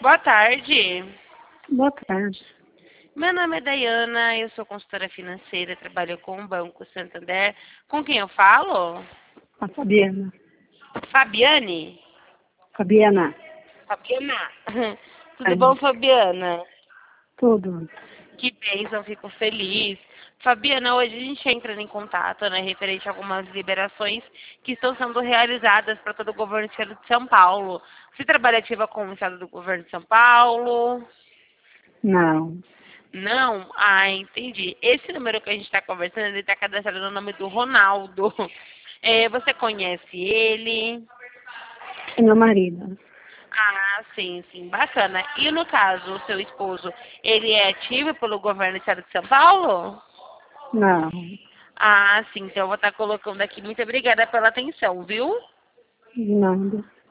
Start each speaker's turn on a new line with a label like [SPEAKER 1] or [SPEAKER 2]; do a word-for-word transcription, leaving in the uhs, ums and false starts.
[SPEAKER 1] Boa tarde.
[SPEAKER 2] Boa tarde.
[SPEAKER 1] Meu nome é Dayana, eu sou consultora financeira, trabalho com o Banco Santander. Com quem eu falo?
[SPEAKER 2] A Fabiana.
[SPEAKER 1] Fabiane?
[SPEAKER 2] Fabiana.
[SPEAKER 1] Fabiana. Tudo
[SPEAKER 2] Ai,
[SPEAKER 1] bom, Fabiana?
[SPEAKER 2] tudo.
[SPEAKER 1] Que bênção, fico feliz. Fabiana, hoje a gente entra em contato, né, referente a algumas liberações que estão sendo realizadas para todo o governo do estado de São Paulo. Você trabalha ativa com o estado do governo de São Paulo?
[SPEAKER 2] Não.
[SPEAKER 1] Não? Ah, entendi. Esse número que a gente está conversando, ele está cadastrado no nome do Ronaldo. É, você conhece ele?
[SPEAKER 2] É meu marido.
[SPEAKER 1] Ah, sim, sim, bacana. E no caso, o seu esposo, ele é ativo pelo governo do estado de São Paulo?
[SPEAKER 2] Não.
[SPEAKER 1] Ah, sim, então eu vou estar colocando aqui. Muito obrigada pela atenção, viu?
[SPEAKER 2] Nada.